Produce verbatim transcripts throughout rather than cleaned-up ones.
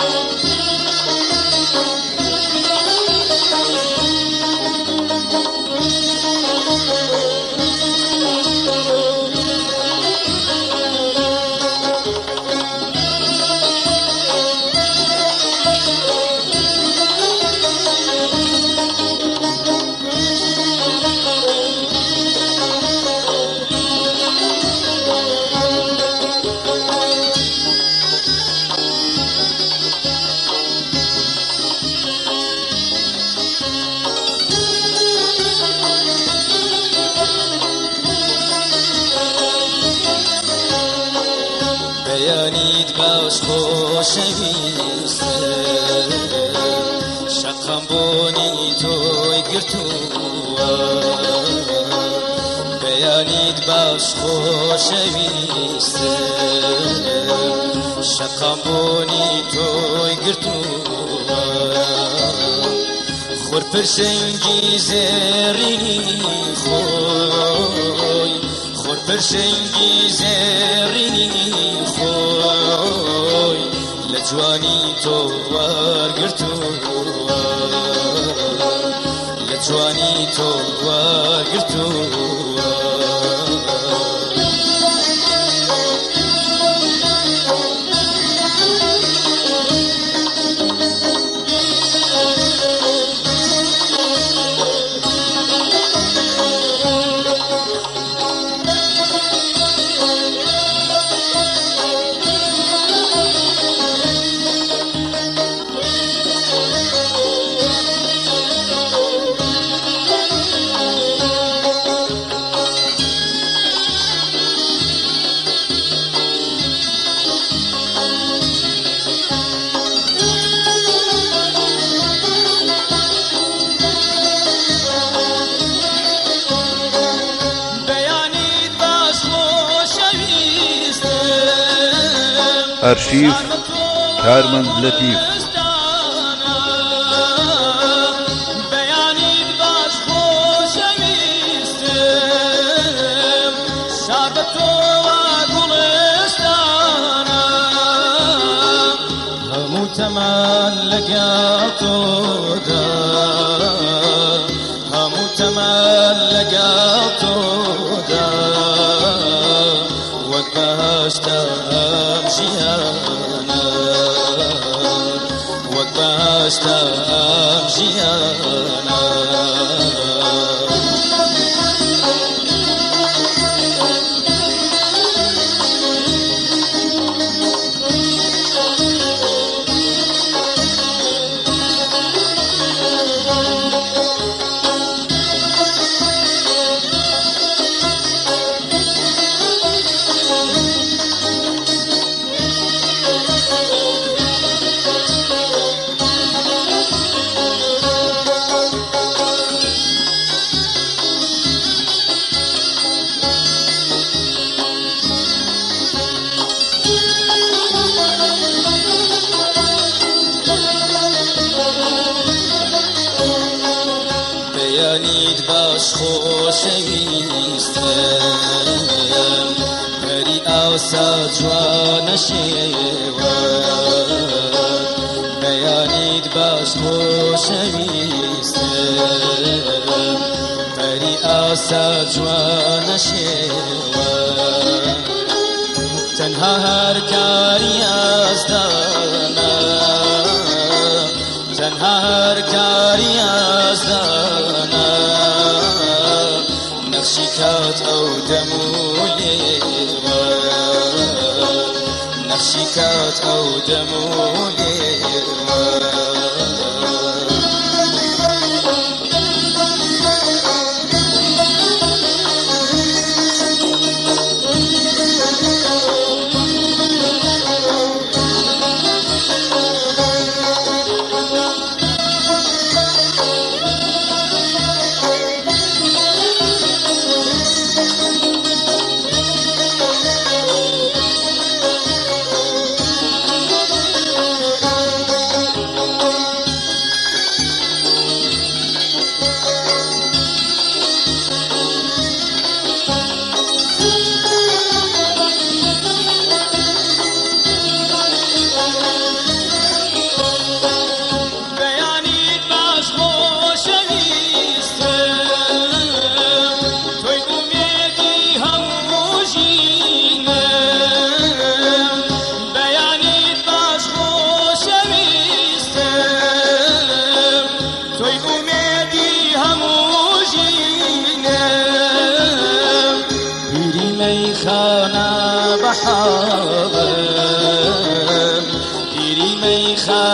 بەیانیت باش خۆشەویستە شەقەم بۆنی تۆی گرتووە بەیانیت باش خۆشەویستە شەقەم بۆنی تۆی گرتووە خۆرپرشەنگی زێڕینی خۆی خۆرپرشەنگی زێڕینی خۆی لە جوانی تۆ وەرگرتووە لە جوانی تۆ وەرگرتووە أرشيف كارمن لطيف باشتم جیانا وەک باشتم جیانا بەیانیت باش خۆشەویستم پەری ئاوسا جوانە شێوە بەیانیت باش خۆشەویستم پەری ئاوسا جوانە شێوە تەنها هەر کاری ئازدانە تەنها هەر کاری ئازدانە نەخشی کات ئەو دەم و لێوە نەخشی کات ئەو دەم و لێوە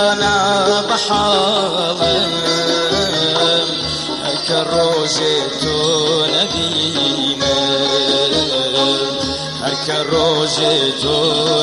انا بحاول هكا روجتو نبينا هكا روجتو